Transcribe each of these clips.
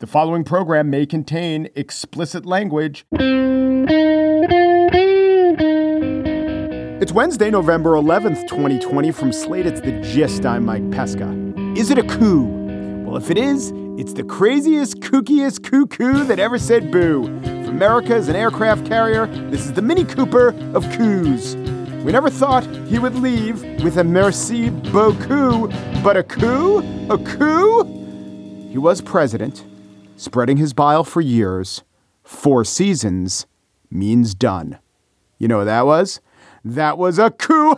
The following program may contain explicit language. It's Wednesday, November 11th, 2020. From Slate, it's The Gist. I'm Mike Pesca. Is it a coup? Well, if it is, it's the craziest, kookiest cuckoo that ever said boo. If America is an aircraft carrier, this is the Mini Cooper of coups. We never thought he would leave with a merci beaucoup, but a coup? A coup? He was president. Spreading his bile for years. 4 seasons means done. You know what that was? That was a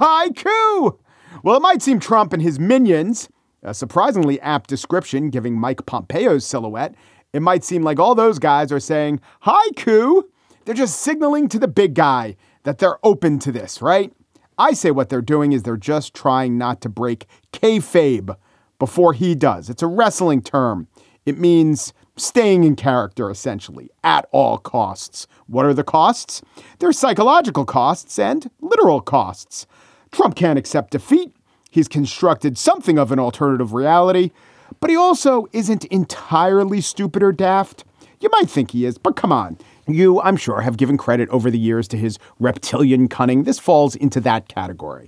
coup. Well, it might seem Trump and his minions, a surprisingly apt description giving Mike Pompeo's silhouette. It might seem like all those guys are saying, haiku. They're just signaling to the big guy that they're open to this, right? I say what they're doing is they're just trying not to break kayfabe before he does. It's a wrestling term. It means staying in character, essentially, at all costs. What are the costs? There's psychological costs and literal costs. Trump can't accept defeat. He's constructed something of an alternative reality, but he also isn't entirely stupid or daft. You might think he is, but come on. You, I'm sure, have given credit over the years to his reptilian cunning. This falls into that category.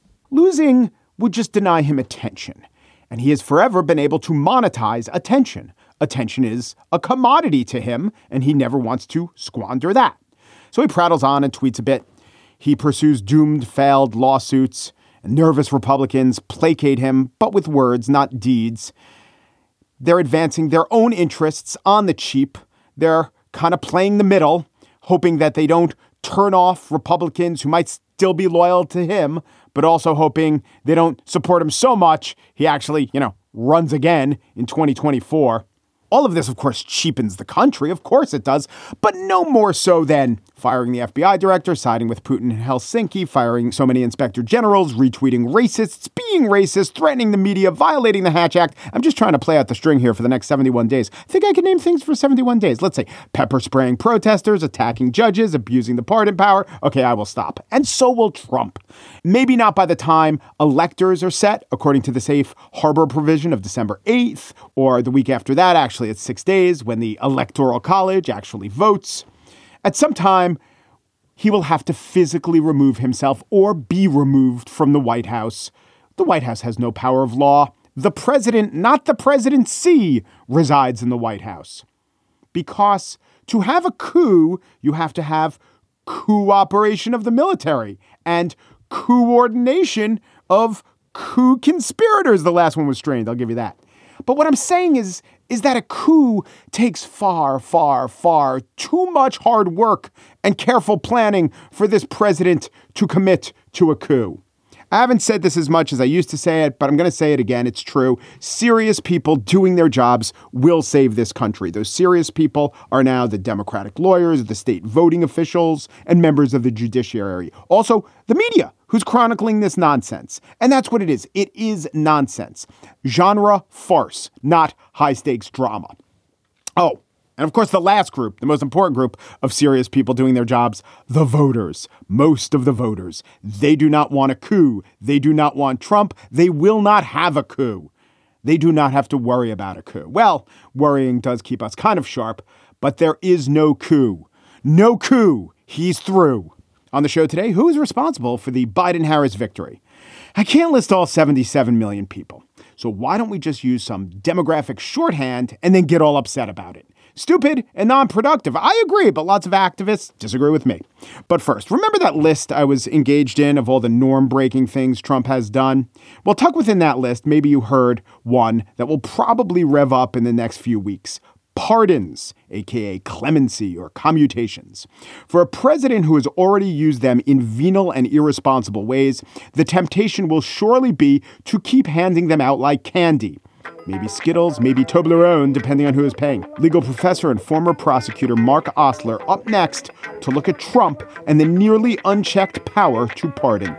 Losing would just deny him attention, and he has forever been able to monetize attention. Attention is a commodity to him, and he never wants to squander that. So he prattles on and tweets a bit. He pursues doomed, failed lawsuits, and nervous Republicans placate him, but with words, not deeds. They're advancing their own interests on the cheap. They're kind of playing the middle, hoping that they don't turn off Republicans who might still be loyal to him, but also hoping they don't support him so much he actually, runs again in 2024. All of this, of course, cheapens the country. Of course it does, but no more so than firing the FBI director, siding with Putin in Helsinki, firing so many inspector generals, retweeting racists, being racist, threatening the media, violating the Hatch Act. I'm just trying to play out the string here for the next 71 days. I think I can name things for 71 days. Let's say pepper spraying protesters, attacking judges, abusing the pardon power. Okay, I will stop. And so will Trump. Maybe not by the time electors are set, according to the safe harbor provision of December 8th, or the week after that. Actually, it's 6 days when the Electoral College actually votes. At some time, he will have to physically remove himself or be removed from the White House. The White House has no power of law. The president, not the presidency, resides in the White House. Because to have a coup, you have to have cooperation of the military and coordination of coup conspirators. The last one was strained. I'll give you that. But what I'm saying is that a coup takes far too much hard work and careful planning for this president to commit to a coup. I haven't said this as much as I used to say it, but I'm going to say it again. It's true. Serious people doing their jobs will save this country. Those serious people are now the Democratic lawyers, the state voting officials, and members of the judiciary. Also, the media, who's chronicling this nonsense. And that's what it is. It is nonsense. Genre farce, not high-stakes drama. Oh, and of course, the last group, the most important group of serious people doing their jobs, the voters. Most of the voters. They do not want a coup. They do not want Trump. They will not have a coup. They do not have to worry about a coup. Well, worrying does keep us kind of sharp, but there is no coup. No coup. He's through. On the show today, who is responsible for the Biden-Harris victory? I can't list all 77 million people. So why don't we just use some demographic shorthand and then get all upset about it? Stupid and non-productive. I agree, but lots of activists disagree with me. But first, remember that list I was engaged in of all the norm-breaking things Trump has done? Well, tucked within that list, maybe you heard one that will probably rev up in the next few weeks. Pardons, aka clemency or commutations. For a president who has already used them in venal and irresponsible ways, the temptation will surely be to keep handing them out like candy. Maybe Skittles, maybe Toblerone, depending on who is paying. Legal professor and former prosecutor Mark Osler up next to look at Trump and the nearly unchecked power to pardon.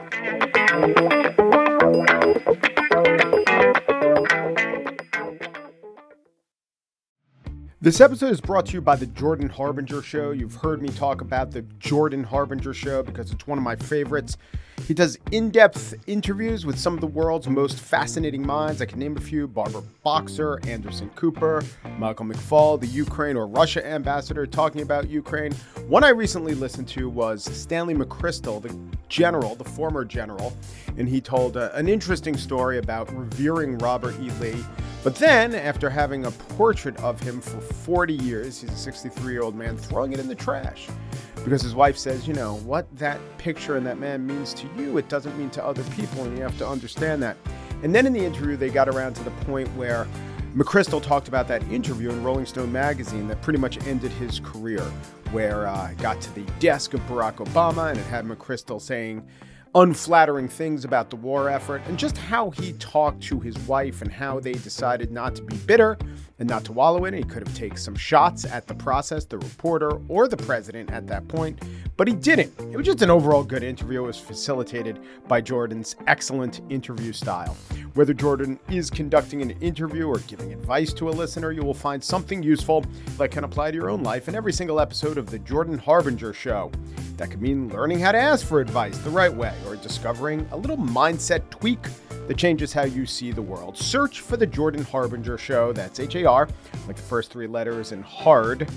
This episode is brought to you by the Jordan Harbinger Show. You've heard me talk about the Jordan Harbinger Show because it's one of my favorites. He does in-depth interviews with some of the world's most fascinating minds. I can name a few: Barbara Boxer, Anderson Cooper, Michael McFaul, the Ukraine or Russia ambassador talking about Ukraine. One I recently listened to was Stanley McChrystal, the former general, and he told an interesting story about revering Robert E. Lee. But then, after having a portrait of him for 40 years, he's a 63-year-old man, throwing it in the trash. Because his wife says, you know, what that picture and that man means to you, it doesn't mean to other people, and you have to understand that. And then in the interview, they got around to the point where McChrystal talked about that interview in Rolling Stone magazine that pretty much ended his career, where it got to the desk of Barack Obama, and it had McChrystal saying unflattering things about the war effort, and just how he talked to his wife and how they decided not to be bitter and not to wallow in it. He could have taken some shots at the process, the reporter, or the president at that point, but he didn't. It was just an overall good interview. It was facilitated by Jordan's excellent interview style. Whether Jordan is conducting an interview or giving advice to a listener, you will find something useful that can apply to your own life in every single episode of The Jordan Harbinger Show. That could mean learning how to ask for advice the right way, or discovering a little mindset tweak that changes how you see the world. Search for The Jordan Harbinger Show. That's H-A-R, like the first three letters, and hard,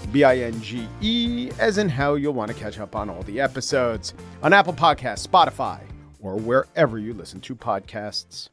B-I-N-G-E, as in how you'll want to catch up on all the episodes on Apple Podcasts, Spotify, or wherever you listen to podcasts.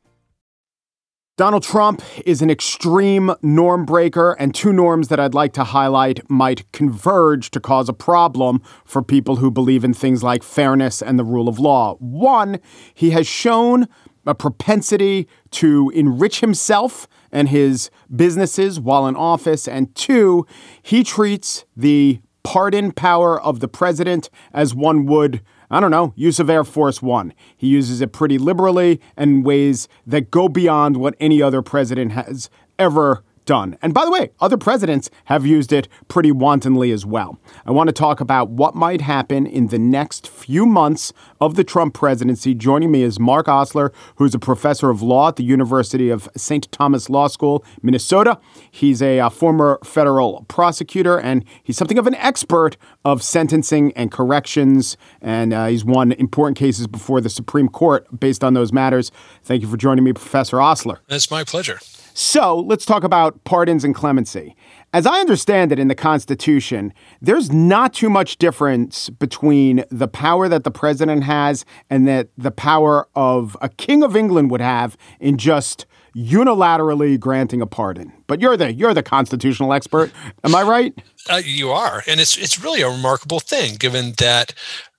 Donald Trump is an extreme norm breaker, and two norms that I'd like to highlight might converge to cause a problem for people who believe in things like fairness and the rule of law. One, he has shown a propensity to enrich himself and his businesses while in office. And two, he treats the pardon power of the president as one would, use of Air Force One. He uses it pretty liberally and in ways that go beyond what any other president has ever done. And by the way, other presidents have used it pretty wantonly as well. I want to talk about what might happen in the next few months of the Trump presidency. Joining me is Mark Osler, who's a professor of law at the University of St. Thomas Law School, Minnesota. He's a former federal prosecutor, and he's something of an expert of sentencing and corrections. And he's won important cases before the Supreme Court based on those matters. Thank you for joining me, Professor Osler. It's my pleasure. So let's talk about pardons and clemency. As I understand it in the Constitution, there's not too much difference between the power that the president has and that the power of a king of England would have in just unilaterally granting a pardon. But you're the constitutional expert. Am I right? You are. And it's really a remarkable thing, given that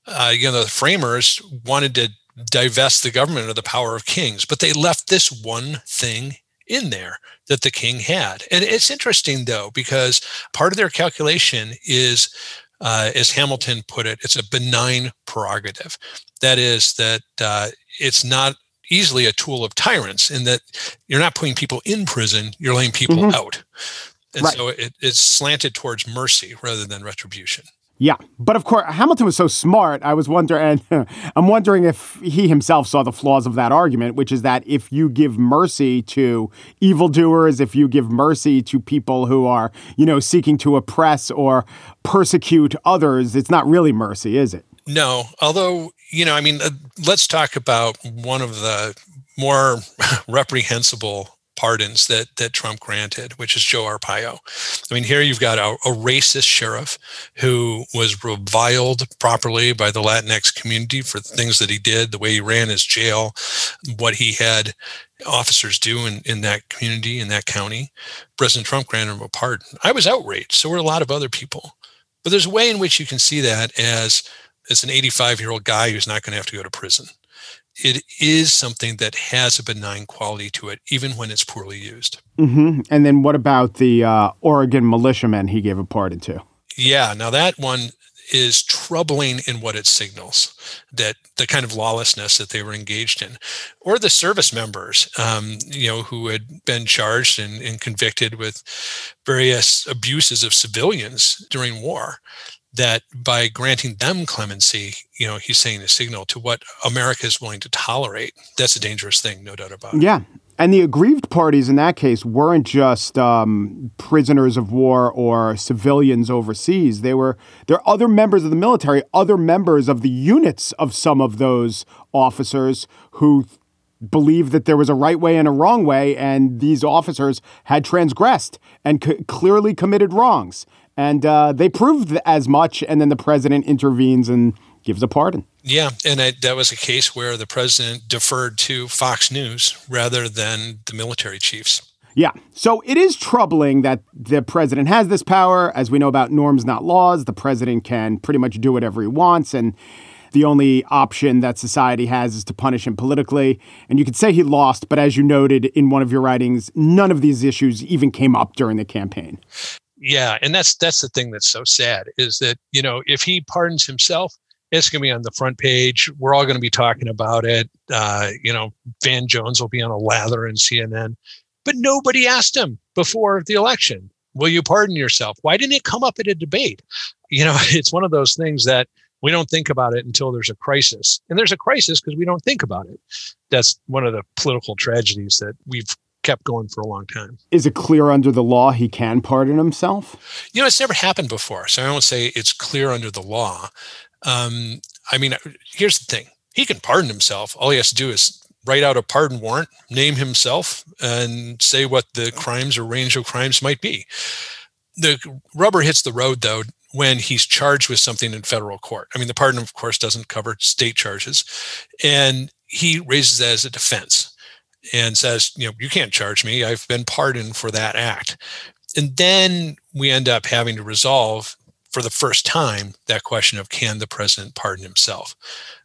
the framers wanted to divest the government of the power of kings, but they left this one thing in there that the king had. And it's interesting, though, because part of their calculation is, as Hamilton put it, it's a benign prerogative. That is that it's not easily a tool of tyrants, in that you're not putting people in prison, you're letting people out. And so it's slanted towards mercy rather than retribution. Yeah. But of course, Hamilton was so smart. I'm wondering if he himself saw the flaws of that argument, which is that if you give mercy to evildoers, if you give mercy to people who are, seeking to oppress or persecute others, it's not really mercy, is it? No. Although, let's talk about one of the more reprehensible pardons that Trump granted, which is Joe Arpaio. Here you've got a racist sheriff who was reviled properly by the Latinx community for things that he did, the way he ran his jail, what he had officers do in that community, in that county. President Trump granted him a pardon. I was outraged. So were a lot of other people. But there's a way in which you can see that as an 85-year-old guy who's not going to have to go to prison. It is something that has a benign quality to it, even when it's poorly used. Mm-hmm. And then what about the Oregon militiamen he gave a pardon to? Yeah, now that one is troubling in what it signals, that the kind of lawlessness that they were engaged in, or the service members, who had been charged and convicted with various abuses of civilians during war. That by granting them clemency, he's saying a signal to what America is willing to tolerate. That's a dangerous thing, no doubt about it. Yeah. And the aggrieved parties in that case weren't just prisoners of war or civilians overseas. There are other members of the military, other members of the units of some of those officers who believed that there was a right way and a wrong way, and these officers had transgressed and clearly committed wrongs. And they proved as much, and then the president intervenes and gives a pardon. Yeah, and that was a case where the president deferred to Fox News rather than the military chiefs. Yeah, so it is troubling that the president has this power. As we know about norms, not laws, the president can pretty much do whatever he wants, and the only option that society has is to punish him politically. And you could say he lost, but as you noted in one of your writings, none of these issues even came up during the campaign. Yeah, and that's the thing that's so sad is that, if he pardons himself, it's going to be on the front page. We're all going to be talking about it. Van Jones will be on a lather in CNN. But nobody asked him before the election, will you pardon yourself? Why didn't it come up at a debate? It's one of those things that we don't think about it until there's a crisis. And there's a crisis because we don't think about it. That's one of the political tragedies that we've kept going for a long time. Is it clear under the law he can pardon himself? It's never happened before. So I won't say it's clear under the law. Here's the thing. He can pardon himself. All he has to do is write out a pardon warrant, name himself, and say what the crimes or range of crimes might be. The rubber hits the road, though, when he's charged with something in federal court. The pardon, of course, doesn't cover state charges. And he raises that as a defense and says, you can't charge me. I've been pardoned for that act. And then we end up having to resolve for the first time that question of, can the president pardon himself?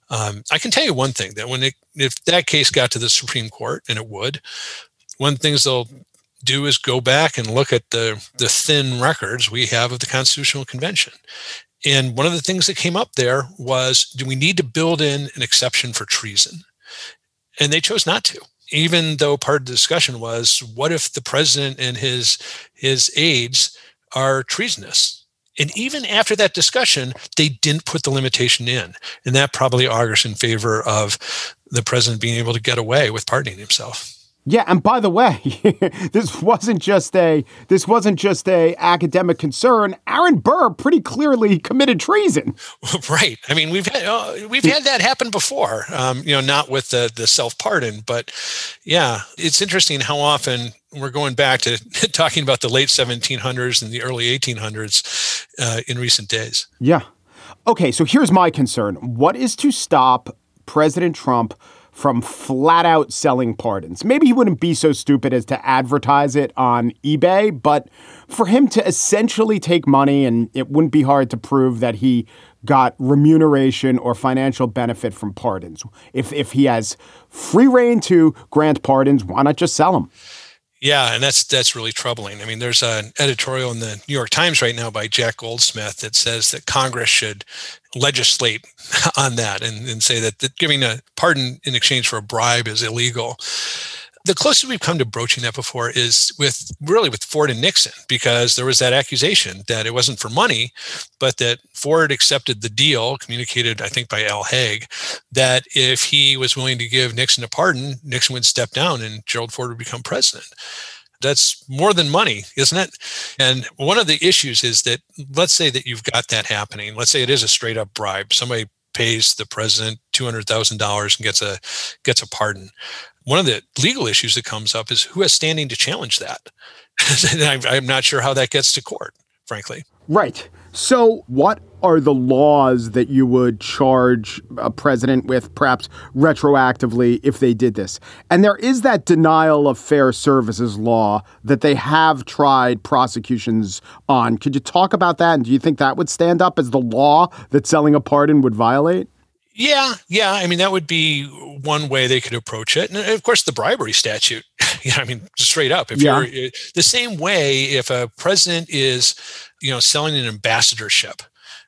I can tell you one thing, that if that case got to the Supreme Court, and it would, one of the things they'll do is go back and look at the thin records we have of the Constitutional Convention. And one of the things that came up there was, do we need to build in an exception for treason? And they chose not to, even though part of the discussion was, what if the president and his aides are treasonous? And even after that discussion, they didn't put the limitation in. And that probably augurs in favor of the president being able to get away with pardoning himself. Yeah, and by the way, this wasn't just a academic concern. Aaron Burr pretty clearly committed treason. Right. We've had that happen before. Not with the self-pardon, but yeah, it's interesting how often we're going back to talking about the late 1700s and the early 1800s in recent days. Yeah. Okay, so here's my concern. What is to stop President Trump from flat out selling pardons? Maybe he wouldn't be so stupid as to advertise it on eBay, but for him to essentially take money, and it wouldn't be hard to prove that he got remuneration or financial benefit from pardons. If he has free reign to grant pardons, why not just sell them? Yeah, and that's really troubling. There's an editorial in the New York Times right now by Jack Goldsmith that says that Congress should legislate on that and say that giving a pardon in exchange for a bribe is illegal. The closest we've come to broaching that before is with Ford and Nixon, because there was that accusation that it wasn't for money, but that Ford accepted the deal, communicated, I think, by Al Haig, that if he was willing to give Nixon a pardon, Nixon would step down and Gerald Ford would become president. That's more than money, isn't it? And one of the issues is that, let's say that you've got that happening. Let's say it is a straight up bribe. Somebody pays the president $200,000 and gets a pardon. One of the legal issues that comes up is who has standing to challenge that. And I'm not sure how that gets to court, frankly. Right. So what are the laws that you would charge a president with, perhaps retroactively, if they did this? And there is that denial of fair services law that they have tried prosecutions on. Could you talk about that? And do you think that would stand up as the law that selling a pardon would violate? Yeah. That would be one way they could approach it. And of course, the bribery statute, straight up. You're the same way, if a president is, selling an ambassadorship,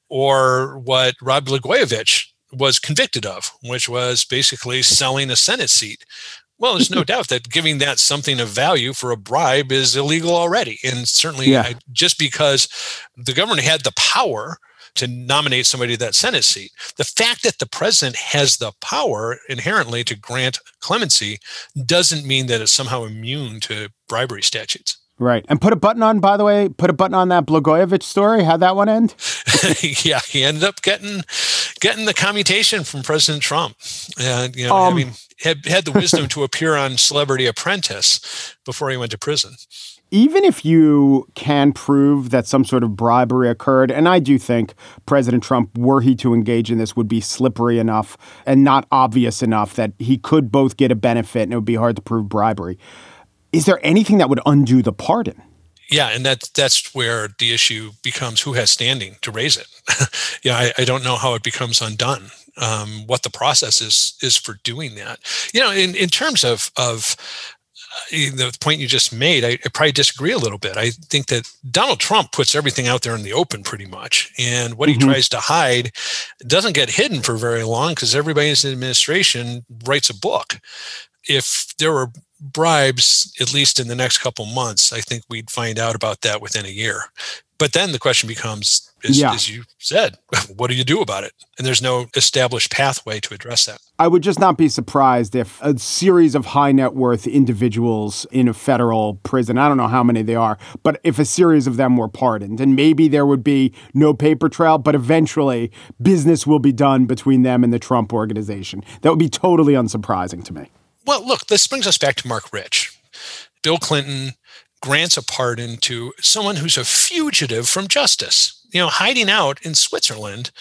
or what Rod Blagojevich was convicted of, which was basically selling a Senate seat. Well, there's no doubt that giving that something of value for a bribe is illegal already. And certainly just because the government had the power to nominate somebody to that Senate seat. The fact that the president has the power inherently to grant clemency doesn't mean that it's somehow immune to bribery statutes. Right. And put a button on, by the way, that Blagojevich story. How'd that one end? Yeah, he ended up getting the commutation from President Trump. And, had the wisdom to appear on Celebrity Apprentice before he went to prison. Even if you can prove that some sort of bribery occurred, and I do think President Trump, were he to engage in this, would be slippery enough and not obvious enough that he could both get a benefit and it would be hard to prove bribery. Is there anything that would undo the pardon? Yeah, and that's where the issue becomes who has standing to raise it. I don't know how it becomes undone. What the process is for doing that. In terms of the point you just made, I probably disagree a little bit. I think that Donald Trump puts everything out there in the open pretty much. And what he tries to hide doesn't get hidden for very long because everybody in his administration writes a book. If there were bribes, at least in the next couple months, I think we'd find out about that within a year. But then the question becomes, as you said, what do you do about it? And there's no established pathway to address that. I would just not be surprised if a series of high net worth individuals in a federal prison, I don't know how many they are, but if a series of them were pardoned, and maybe there would be no paper trail, but eventually business will be done between them and the Trump organization. That would be totally unsurprising to me. Well, look, this brings us back to Mark Rich. Bill Clinton grants a pardon to someone who's a fugitive from justice, hiding out in Switzerland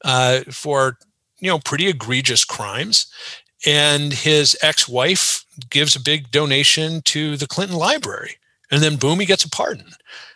for, pretty egregious crimes. And his ex-wife gives a big donation to the Clinton Library. And then, boom, he gets a pardon.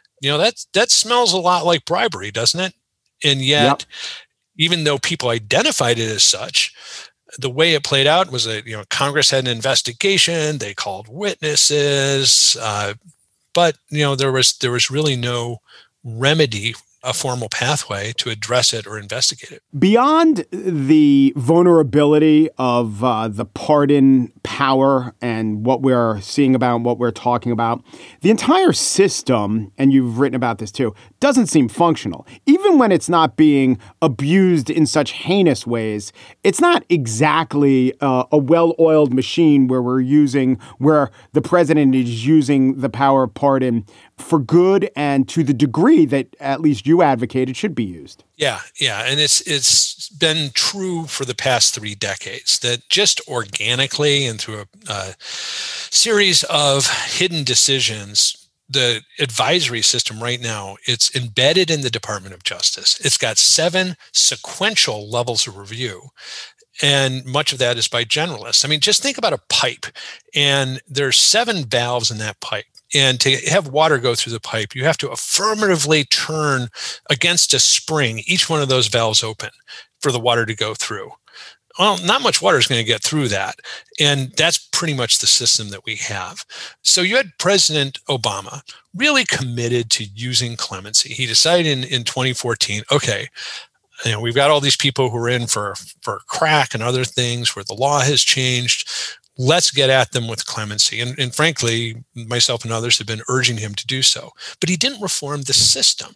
That smells a lot like bribery, doesn't it? And yet, even though people identified it as such, the way it played out was Congress had an investigation. They called witnesses, but there was really no remedy, a formal pathway to address it or investigate it. Beyond the vulnerability of the pardon power and what we're seeing about, what we're talking about, the entire system, and you've written about this too, doesn't seem functional. Even when it's not being abused in such heinous ways, it's not exactly a well-oiled machine where the president is using the power of pardon for good and to the degree that at least you advocated should be used. Yeah. And it's been true for the past 3 decades that just organically and through a series of hidden decisions, the advisory system right now, it's embedded in the Department of Justice. It's got 7 sequential levels of review. And much of that is by generalists. I mean, just think about a pipe, and there's 7 valves in that pipe. And to have water go through the pipe, you have to affirmatively turn against a spring each one of those valves open for the water to go through. Well, not much water is going to get through that. And that's pretty much the system that we have. So you had President Obama really committed to using clemency. He decided in 2014, okay, we've got all these people who are in for crack and other things where the law has changed. Let's get at them with clemency. And frankly, myself and others have been urging him to do so. But he didn't reform the system.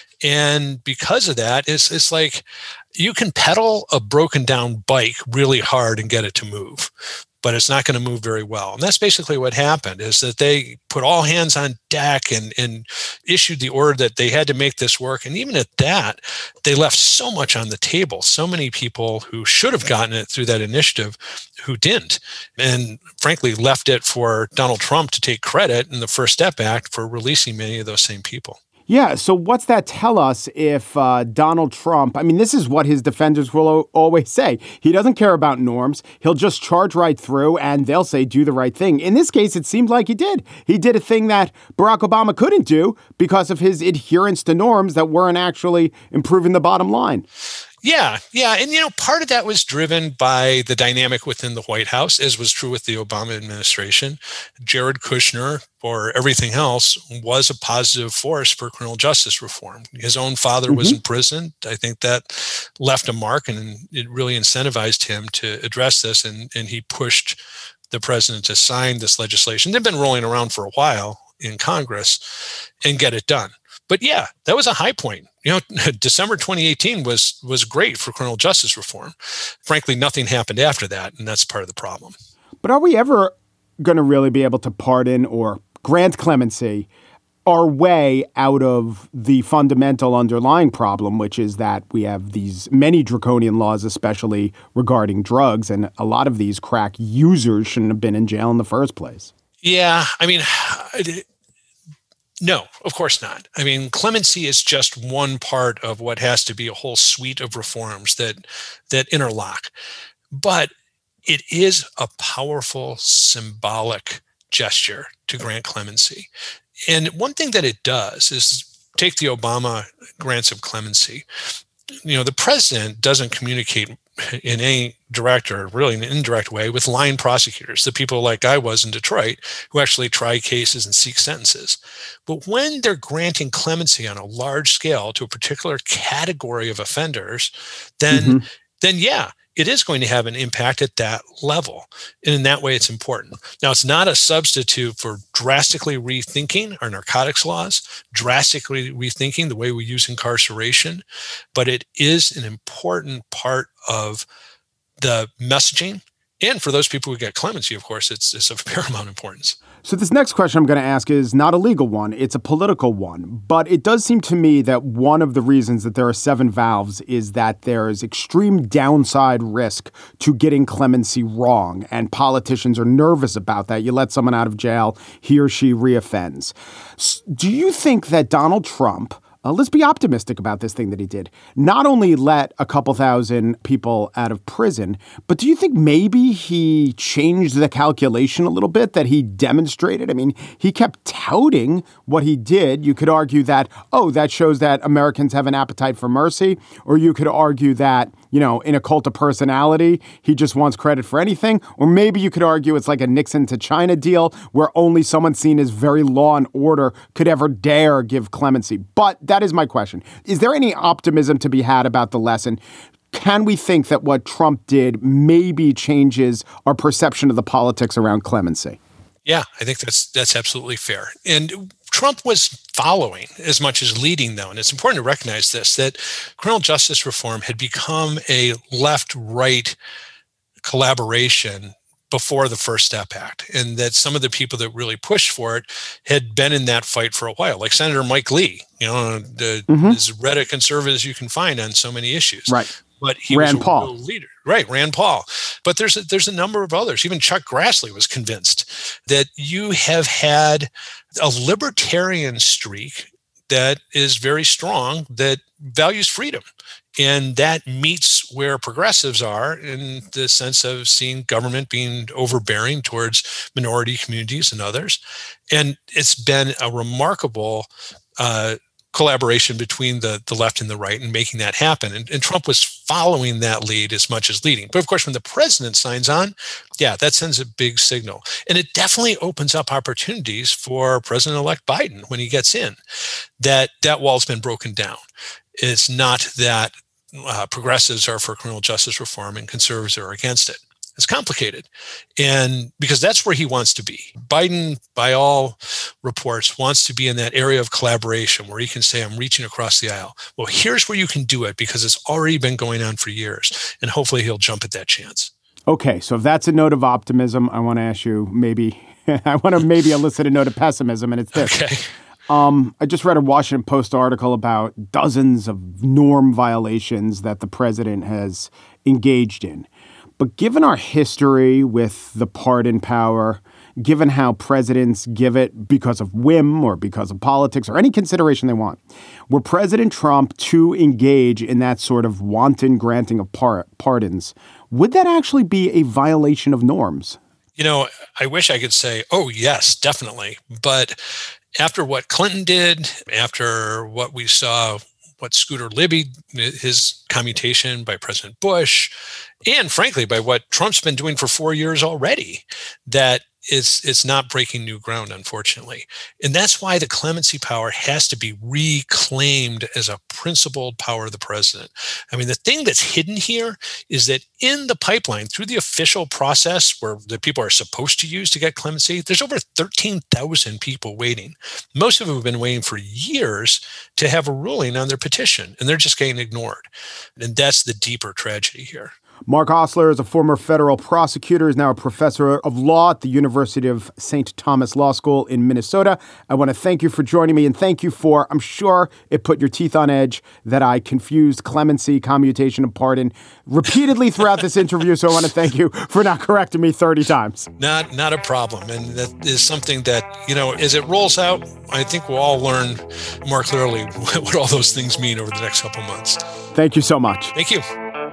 And because of that, it's like you can pedal a broken down bike really hard and get it to move, but it's not going to move very well. And that's basically what happened, is that they put all hands on deck and issued the order that they had to make this work. And even at that, they left so much on the table, so many people who should have gotten it through that initiative who didn't. And frankly, left it for Donald Trump to take credit in the First Step Act for releasing many of those same people. Yeah. So what's that tell us if Donald Trump, I mean, this is what his defenders will always say. He doesn't care about norms. He'll just charge right through and they'll say, do the right thing. In this case, it seemed like he did. He did a thing that Barack Obama couldn't do because of his adherence to norms that weren't actually improving the bottom line. Yeah. And, part of that was driven by the dynamic within the White House, as was true with the Obama administration. Jared Kushner, for everything else, was a positive force for criminal justice reform. His own father was in prison. I think that left a mark, and it really incentivized him to address this. And he pushed the president to sign this legislation. They've been rolling around for a while. in Congress and get it done. But yeah, that was a high point. December 2018 was great for criminal justice reform. Frankly, nothing happened after that, and that's part of the problem. But are we ever going to really be able to pardon or grant clemency our way out of the fundamental underlying problem, which is that we have these many draconian laws, especially regarding drugs, and a lot of these crack users shouldn't have been in jail in the first place? Yeah, I mean, no, of course not. I mean, clemency is just one part of what has to be a whole suite of reforms that interlock. But it is a powerful symbolic gesture to grant clemency. And one thing that it does is take the Obama grants of clemency. The president doesn't communicate in any direct or really an indirect way with line prosecutors, the people like I was in Detroit who actually try cases and seek sentences. But when they're granting clemency on a large scale to a particular category of offenders, then yeah, it is going to have an impact at that level. And in that way, it's important. Now, it's not a substitute for drastically rethinking our narcotics laws, drastically rethinking the way we use incarceration, but it is an important part of the messaging. And for those people who get clemency, of course, it's of paramount importance. So this next question I'm going to ask is not a legal one. It's a political one. But it does seem to me that one of the reasons that there are 7 valves is that there is extreme downside risk to getting clemency wrong. And politicians are nervous about that. You let someone out of jail, he or she reoffends. Do you think that Donald Trump, let's be optimistic about this thing that he did, not only let a couple thousand people out of prison, but do you think maybe he changed the calculation a little bit that he demonstrated? I mean, he kept touting what he did. You could argue that, that shows that Americans have an appetite for mercy. Or you could argue that, in a cult of personality, he just wants credit for anything. Or maybe you could argue it's like a Nixon to China deal where only someone seen as very law and order could ever dare give clemency. But that is my question. Is there any optimism to be had about the lesson? Can we think that what Trump did maybe changes our perception of the politics around clemency? Yeah, I think that's absolutely fair. And Trump was following as much as leading, though. And it's important to recognize this, that criminal justice reform had become a left-right collaboration before the First Step Act, and that some of the people that really pushed for it had been in that fight for a while, like Senator Mike Lee, as red a conservative as you can find on so many issues. Right. But he Rand was a Paul. real leader. Right, Rand Paul. But there's a number of others. Even Chuck Grassley was convinced that you have had a libertarian streak that is very strong, that values freedom. And that meets where progressives are in the sense of seeing government being overbearing towards minority communities and others. And it's been a remarkable collaboration between the left and the right and making that happen. And Trump was following that lead as much as leading. But of course, when the president signs on, that sends a big signal. And it definitely opens up opportunities for President-elect Biden when he gets in. That wall's been broken down. It's not that progressives are for criminal justice reform and conservatives are against it. It's complicated. And because that's where he wants to be. Biden, by all reports, wants to be in that area of collaboration where he can say, I'm reaching across the aisle. Well, here's where you can do it because it's already been going on for years. And hopefully he'll jump at that chance. Okay, so if that's a note of optimism, I want to ask you I want to elicit a note of pessimism, and it's this. Okay. I just read a Washington Post article about dozens of norm violations that the president has engaged in. But given our history with the pardon power, given how presidents give it because of whim or because of politics or any consideration they want, were President Trump to engage in that sort of wanton granting of pardons, would that actually be a violation of norms? I wish I could say, oh, yes, definitely. But after what Clinton did, after what we saw, what Scooter Libby, his commutation by President Bush, and frankly, by what Trump's been doing for 4 years already, that it's not breaking new ground, unfortunately. And that's why the clemency power has to be reclaimed as a principled power of the president. I mean, the thing that's hidden here is that in the pipeline, through the official process where the people are supposed to use to get clemency, there's over 13,000 people waiting. Most of them have been waiting for years to have a ruling on their petition, and they're just getting ignored. And that's the deeper tragedy here. Mark Osler is a former federal prosecutor, is now a professor of law at the University of St. Thomas Law School in Minnesota. I want to thank you for joining me, and thank you for, I'm sure it put your teeth on edge that I confused clemency, commutation, and pardon repeatedly throughout this interview. So I want to thank you for not correcting me 30 times. Not a problem. And that is something that, as it rolls out, I think we'll all learn more clearly what all those things mean over the next couple months. Thank you so much. Thank you.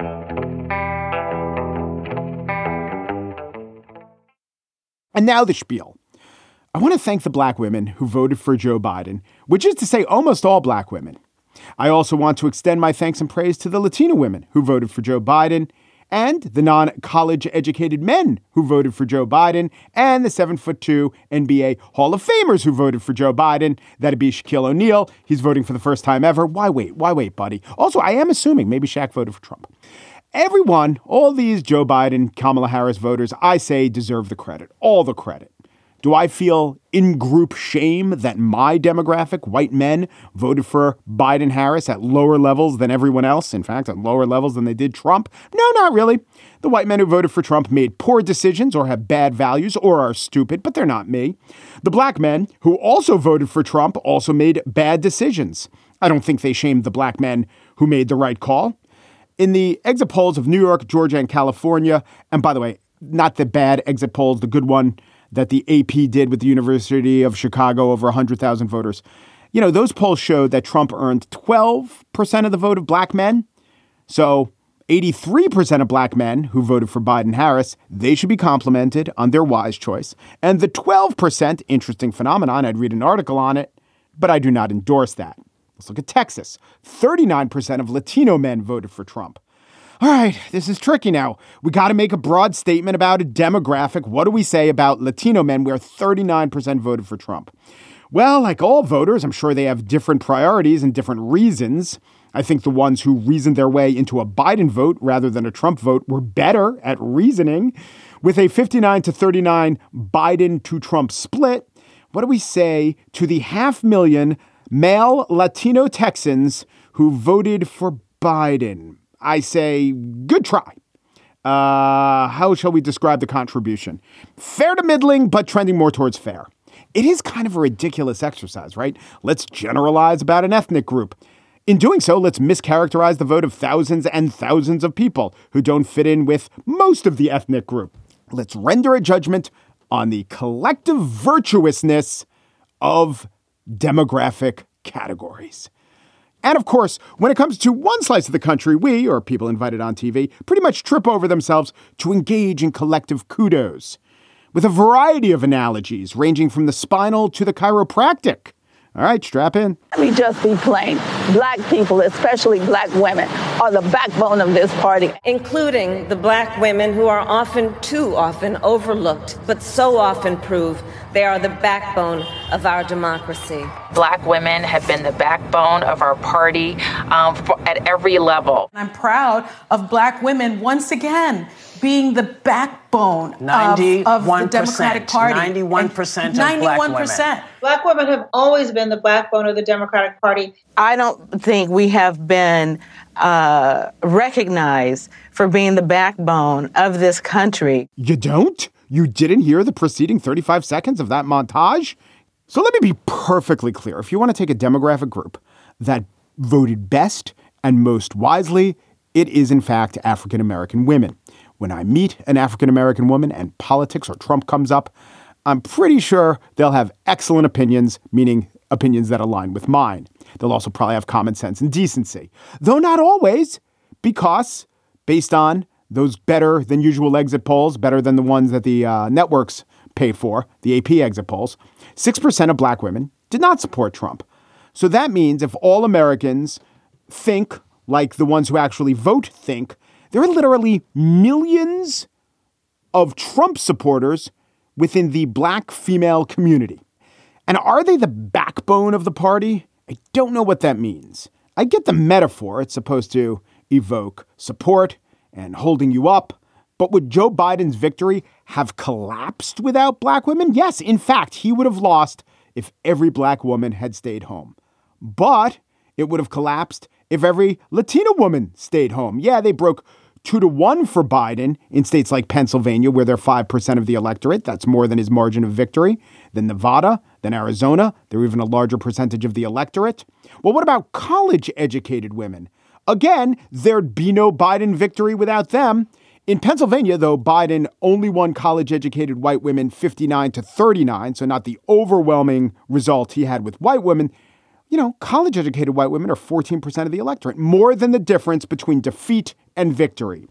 And now the spiel. I want to thank the black women who voted for Joe Biden, which is to say almost all black women. I also want to extend my thanks and praise to the Latino women who voted for Joe Biden, and the non-college educated men who voted for Joe Biden, and the 7'2" NBA Hall of Famers who voted for Joe Biden. That'd be Shaquille O'Neal. He's voting for the first time ever. Why wait, buddy? Also, I am assuming maybe Shaq voted for Trump. Everyone, all these Joe Biden, Kamala Harris voters, I say deserve the credit, all the credit. Do I feel in-group shame that my demographic, white men, voted for Biden-Harris at lower levels than everyone else? In fact, at lower levels than they did Trump? No, not really. The white men who voted for Trump made poor decisions or have bad values or are stupid, but they're not me. The black men who also voted for Trump also made bad decisions. I don't think they shamed the black men who made the right call. In the exit polls of New York, Georgia, and California, and by the way, not the bad exit polls, the good one that the AP did with the University of Chicago, over 100,000 voters. Those polls showed that Trump earned 12% of the vote of black men. So 83% of black men who voted for Biden-Harris, they should be complimented on their wise choice. And the 12%, interesting phenomenon, I'd read an article on it, but I do not endorse that. Let's look at Texas. 39% of Latino men voted for Trump. All right, this is tricky now. We got to make a broad statement about a demographic. What do we say about Latino men where 39% voted for Trump? Well, like all voters, I'm sure they have different priorities and different reasons. I think the ones who reasoned their way into a Biden vote rather than a Trump vote were better at reasoning. With a 59-39 Biden to Trump split, what do we say to the 500,000 male Latino Texans who voted for Biden? I say, good try. How shall we describe the contribution? Fair to middling, but trending more towards fair. It is kind of a ridiculous exercise, right? Let's generalize about an ethnic group. In doing so, let's mischaracterize the vote of thousands and thousands of people who don't fit in with most of the ethnic group. Let's render a judgment on the collective virtuousness of demographic categories. And of course, when it comes to one slice of the country, we, or people invited on TV, pretty much trip over themselves to engage in collective kudos with a variety of analogies ranging from the spinal to the chiropractic. All right, strap in. Let me just be plain. Black people, especially black women, are the backbone of this party. Including the black women who are too often overlooked, but so often prove they are the backbone of our democracy. Black women have been the backbone of our party at every level. I'm proud of black women once again being the backbone of the Democratic Party. 91% of black women. Black women have always been the backbone of the Democratic Party. I don't think we have been recognized for being the backbone of this country. You don't? You didn't hear the preceding 35 seconds of that montage? So let me be perfectly clear. If you want to take a demographic group that voted best and most wisely, it is in fact African-American women. When I meet an African-American woman and politics or Trump comes up, I'm pretty sure they'll have excellent opinions, meaning opinions that align with mine. They'll also probably have common sense and decency, though not always, because based on those better than usual exit polls, better than the ones that the networks pay for, the AP exit polls, 6% of black women did not support Trump. So that means if all Americans think like the ones who actually vote think, there are literally millions of Trump supporters within the Black female community. And are they the backbone of the party? I don't know what that means. I get the metaphor. It's supposed to evoke support and holding you up. But would Joe Biden's victory have collapsed without Black women? Yes, in fact, he would have lost if every Black woman had stayed home. But it would have collapsed if every Latina woman stayed home. Yeah, they broke 2-1 for Biden in states like Pennsylvania, where they're 5% of the electorate. That's more than his margin of victory. Then Nevada, then Arizona. They're even a larger percentage of the electorate. Well, what about college-educated women? Again, there'd be no Biden victory without them. In Pennsylvania, though, Biden only won college-educated white women 59-39, so not the overwhelming result he had with white women. You know, college-educated white women are 14% of the electorate, more than the difference between defeat and victory.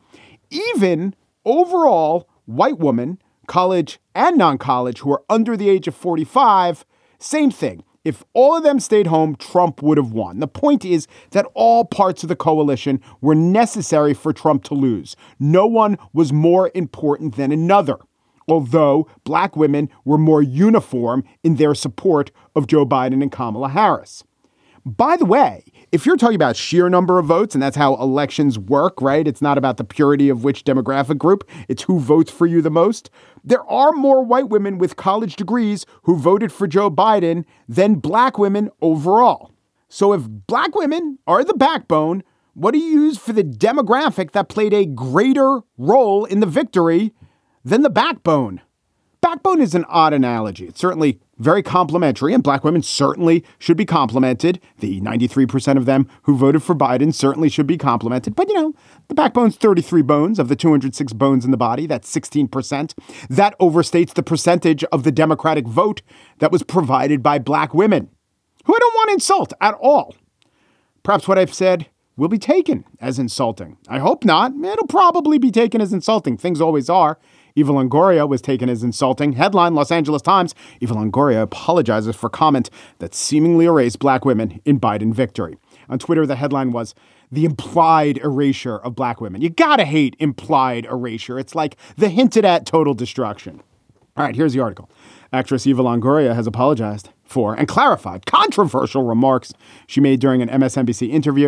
Even overall white women, college and non-college, who are under the age of 45, same thing. If all of them stayed home, Trump would have won. The point is that all parts of the coalition were necessary for Trump to lose. No one was more important than another, although Black women were more uniform in their support of Joe Biden and Kamala Harris. By the way, if you're talking about sheer number of votes, and that's how elections work, right? It's not about the purity of which demographic group. It's who votes for you the most. There are more white women with college degrees who voted for Joe Biden than Black women overall. So if Black women are the backbone, what do you use for the demographic that played a greater role in the victory than the backbone? Backbone is an odd analogy. It's certainly very complimentary, and Black women certainly should be complimented. The 93% of them who voted for Biden certainly should be complimented. But, you know, the backbone's 33 bones of the 206 bones in the body. That's 16%. That overstates the percentage of the Democratic vote that was provided by Black women, who I don't want to insult at all. Perhaps what I've said will be taken as insulting. I hope not. It'll probably be taken as insulting. Things always are. Eva Longoria was taken as insulting. Headline, Los Angeles Times, Eva Longoria apologizes for comment that seemingly erased Black women in Biden victory. On Twitter, the headline was, the implied erasure of Black women. You gotta hate implied erasure. It's like the hinted at total destruction. All right, here's the article. Actress Eva Longoria has apologized for and clarified controversial remarks she made during an MSNBC interview.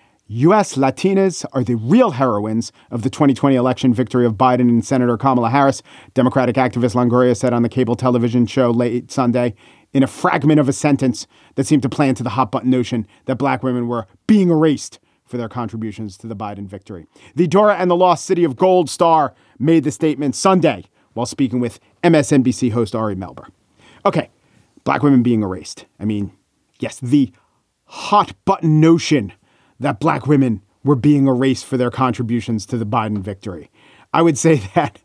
U.S. Latinas are the real heroines of the 2020 election victory of Biden and Senator Kamala Harris, Democratic activist Longoria said on the cable television show late Sunday in a fragment of a sentence that seemed to play into the hot button notion that Black women were being erased for their contributions to the Biden victory. The Dora and the Lost City of Gold star made the statement Sunday while speaking with MSNBC host Ari Melber. Okay, Black women being erased. I mean, yes, the hot button notion that Black women were being erased for their contributions to the Biden victory. I would say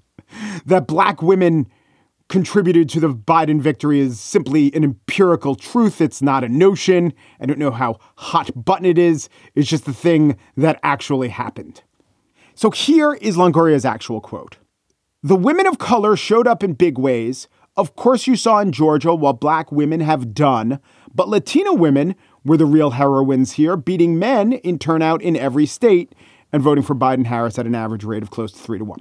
that Black women contributed to the Biden victory is simply an empirical truth. It's not a notion. I don't know how hot button it is. It's just the thing that actually happened. So here is Longoria's actual quote. The women of color showed up in big ways. Of course, you saw in Georgia what Black women have done, but Latina women were the real heroines here, beating men in turnout in every state and voting for Biden-Harris at an average rate of close to 3-1.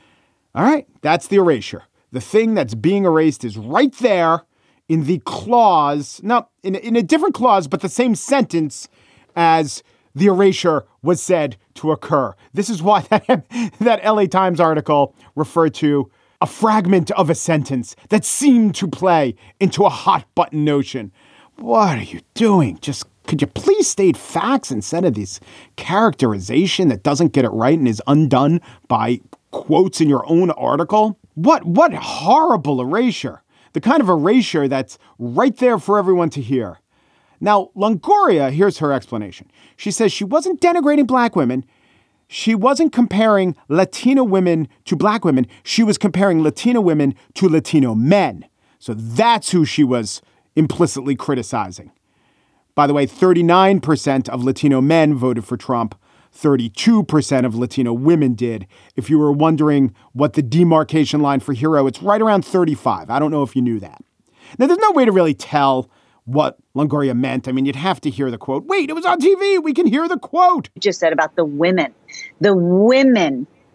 All right, that's the erasure. The thing that's being erased is right there in the clause, no, in a different clause, but the same sentence as the erasure was said to occur. This is why that LA Times article referred to a fragment of a sentence that seemed to play into a hot button notion. What are you doing? Just could you please state facts instead of this characterization that doesn't get it right and is undone by quotes in your own article? What horrible erasure. The kind of erasure that's right there for everyone to hear. Now, Longoria, here's her explanation. She says she wasn't denigrating Black women. She wasn't comparing Latina women to Black women. She was comparing Latina women to Latino men. So that's who she was implicitly criticizing. By the way, 39% of Latino men voted for Trump. 32% of Latino women did. If you were wondering what the demarcation line for hero, it's right around 35. I don't know if you knew that. Now, there's no way to really tell what Longoria meant. I mean, you'd have to hear the quote. Wait, it was on TV. We can hear the quote. You just said about the women. The women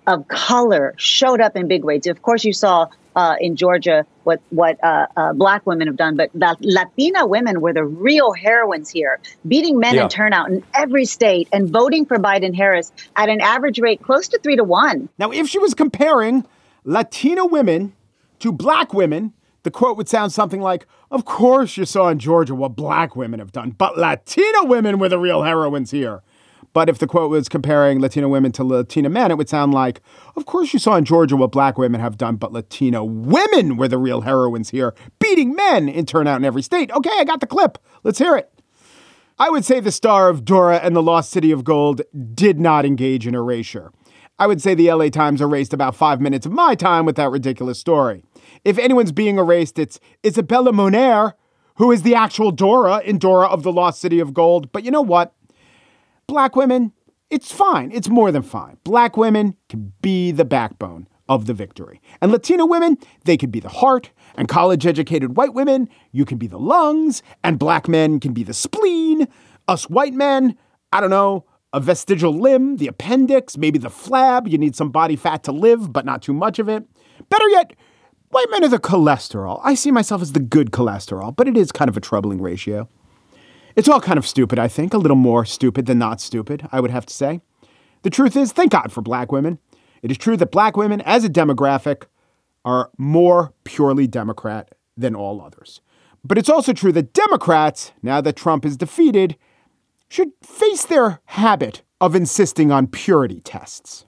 of color showed up in big ways. Of course, you saw in Georgia what Black women have done, but Latina women were the real heroines here, beating men in turnout in every state and voting for Biden-Harris at an average rate close to 3-1. Now, if she was comparing Latina women to Black women, the quote would sound something like, of course you saw in Georgia what Black women have done, but Latina women were the real heroines here. But if the quote was comparing Latina women to Latina men, it would sound like, of course you saw in Georgia what Black women have done, but Latina women were the real heroines here, beating men in turnout in every state. Okay, I got the clip. Let's hear it. I would say the star of Dora and the Lost City of Gold did not engage in erasure. I would say the LA Times erased about 5 minutes of my time with that ridiculous story. If anyone's being erased, it's Isabella Moner, who is the actual Dora in Dora of the Lost City of Gold. But you know what? Black women, it's fine. It's more than fine. Black women can be the backbone of the victory. And Latina women, they can be the heart. And college-educated white women, you can be the lungs. And Black men can be the spleen. Us white men, I don't know, a vestigial limb, the appendix, maybe the flab. You need some body fat to live, but not too much of it. Better yet, white men are the cholesterol. I see myself as the good cholesterol, but it is kind of a troubling ratio. It's all kind of stupid, I think. A little more stupid than not stupid, I would have to say. The truth is, thank God for Black women. It is true that Black women, as a demographic, are more purely Democrat than all others. But it's also true that Democrats, now that Trump is defeated, should face their habit of insisting on purity tests.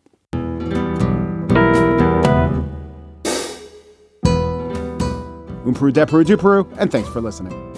Peru, de Peru, du Peru, and thanks for listening.